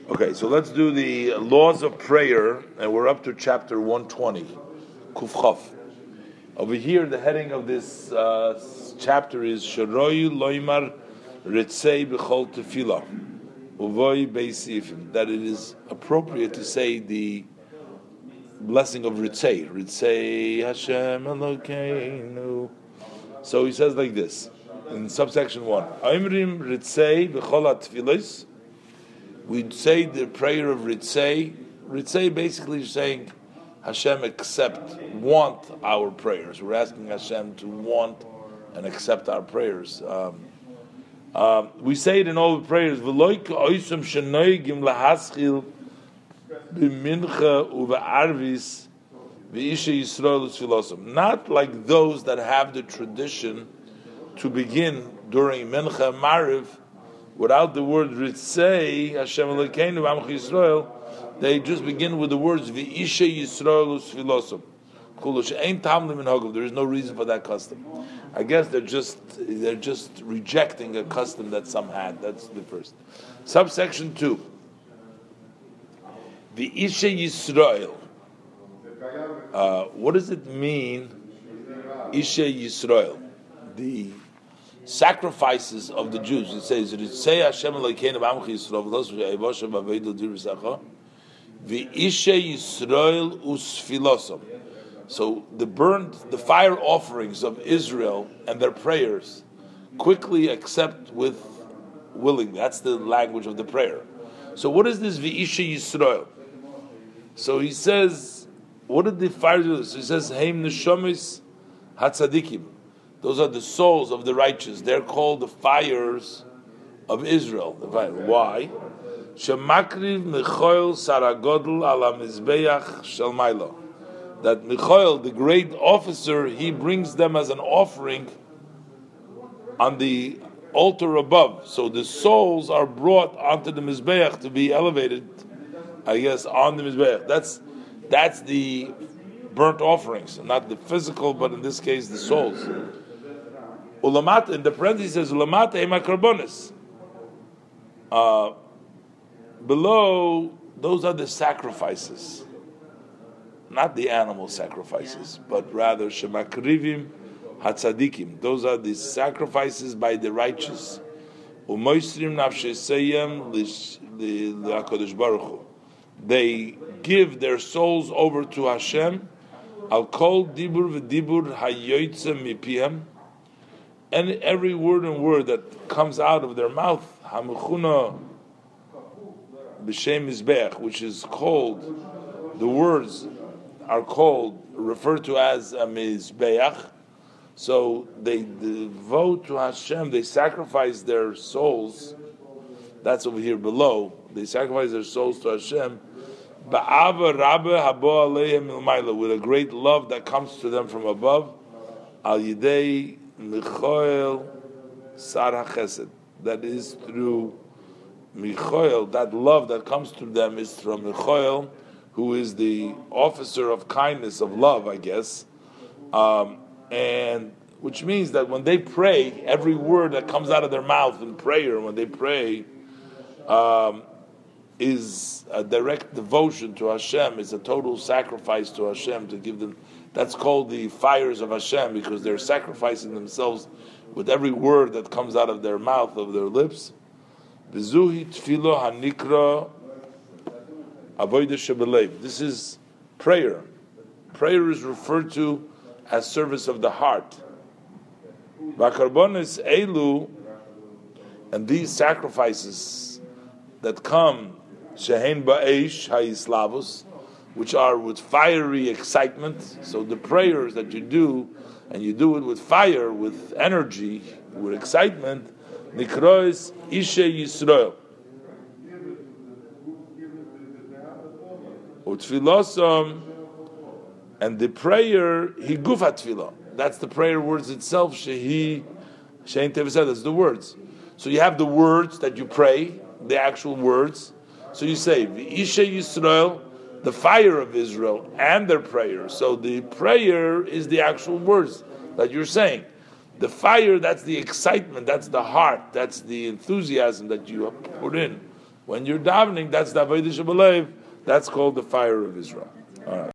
Okay, so let's do the laws of prayer, and we're up to chapter 120, Kuf Chaf. Over here, the heading of this chapter is Sharoyu Loimar Ritzei B'chol Tefillah Uvoi Beisifim. That it is appropriate to say the blessing of Ritzei. Ritzei Hashem Elokeinu. So he says like this in subsection 1. Oimrim Ritzei B'chol Tefillos. We'd say the prayer of Ritzei. Ritzei basically is saying, Hashem want our prayers. We're asking Hashem to want and accept our prayers. We say it in all the prayers. Not like those that have the tradition to begin during Mincha and Mariv without the word Ritzei, Hashem Elokeinu V'Amcha Yisrael. They just begin with the words V'isha Yisrael U'Sfilosum. There is no reason for that custom. I guess they're just rejecting a custom that some had. That's the first. Subsection 2. V'isha Yisrael. What does it mean? Isha Yisrael. The sacrifices of the Jews. It says, "Ritzei Hashem Elokeinu V'Amcha Yisrael V'Loshu Eivoshem V'Aveidol Dirusachah V'Isha Yisrael U'Sfilosam." So the fire offerings of Israel and their prayers quickly accept with willing. That's the language of the prayer. So what is this V'Isha Yisrael? So he says, what did the fire do? So he says, Heim Neshomis Hatzadikim. Those are the souls of the righteous. They're called the fires of Israel. The fire. Why? Shemakriv Michoel Saragodl ala Mizbeach Shalmailo. That Michoel, the great officer, he brings them as an offering on the altar above. So the souls are brought onto the Mizbeach to be elevated, I guess, on the Mizbeach. That's the burnt offerings, not the physical, but in this case the souls. Ulamat, in the parentheses says Ulamat ema karbonis. Below, those are the sacrifices, not the animal sacrifices, but rather shemakrivim hatzadikim. Those are the sacrifices by the righteous. Umoisrim nafshesayim l'Hakadosh Baruch Hu. They give their souls over to Hashem. Al kol dibur v'dibur hayoytze mipihem. And every word and word that comes out of their mouth, hamechuna b'shem mizbeach, which is called, the words are called, referred to as a mizbeach. So they devote to Hashem, they sacrifice their souls. That's over here below. They sacrifice their souls to Hashem. Ba'ava rabbe habo aleim ilmayla, with a great love that comes to them from above. Al yidei Michoel Sar HaChesed. That is through Michoel, that love that comes to them is from Michoel, who is the officer of kindness, of love, I guess. And which means that when they pray, every word that comes out of their mouth in prayer, when they pray, is a direct devotion to Hashem, is a total sacrifice to Hashem to give them. That's called the fires of Hashem, because they're sacrificing themselves with every word that comes out of their mouth, of their lips. Bezuhi tefilo hanikra avodah shebelev. This is prayer. Prayer is referred to as service of the heart. Vakarbonis elu, and these sacrifices that come shehen ba'esh ha'islavus, which are with fiery excitement. So the prayers that you do, and you do it with fire, with energy, with excitement, nikrois Isha Yisrael. Utfilosam, and the prayer, higufa tefillah. That's the prayer words itself, shehi, shein tevesed, that's the words. So you have the words that you pray, the actual words. So you say, Isha Yisrael, the fire of Israel, and their prayer. So the prayer is the actual words that you're saying. The fire, that's the excitement, that's the heart, that's the enthusiasm that you put in When you're davening, that's the avodah shebelev. That's called the fire of Israel. All right.